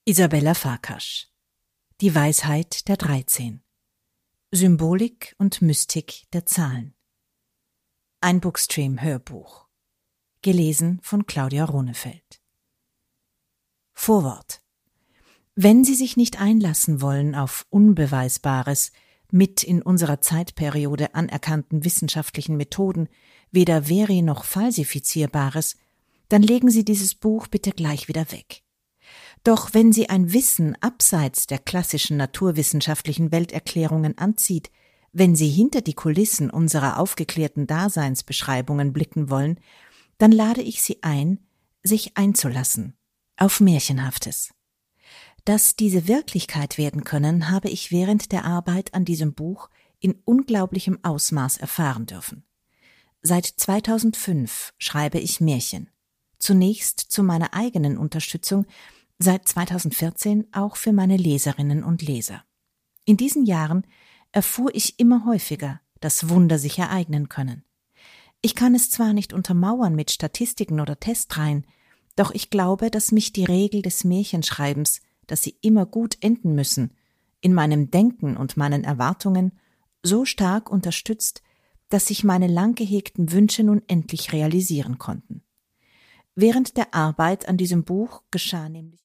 Isabella Farkasch. Die Weisheit der 13. Symbolik und Mystik der Zahlen. Ein Bookstream-Hörbuch. Gelesen von Claudia Rohnefeld. Vorwort. Wenn Sie sich nicht einlassen wollen auf Unbeweisbares, mit in unserer Zeitperiode anerkannten wissenschaftlichen Methoden, weder veri- noch falsifizierbares, dann legen Sie dieses Buch bitte gleich wieder weg. Doch wenn Sie ein Wissen abseits der klassischen naturwissenschaftlichen Welterklärungen anzieht, wenn Sie hinter die Kulissen unserer aufgeklärten Daseinsbeschreibungen blicken wollen, dann lade ich Sie ein, sich einzulassen auf Märchenhaftes. Dass diese Wirklichkeit werden können, habe ich während der Arbeit an diesem Buch in unglaublichem Ausmaß erfahren dürfen. Seit 2005 schreibe ich Märchen. Zunächst zu meiner eigenen Unterstützung, seit 2014 auch für meine Leserinnen und Leser. In diesen Jahren erfuhr ich immer häufiger, dass Wunder sich ereignen können. Ich kann es zwar nicht untermauern mit Statistiken oder Testreihen, doch ich glaube, dass mich die Regel des Märchenschreibens, dass sie immer gut enden müssen, in meinem Denken und meinen Erwartungen so stark unterstützt, dass sich meine lang gehegten Wünsche nun endlich realisieren konnten. Während der Arbeit an diesem Buch geschah nämlich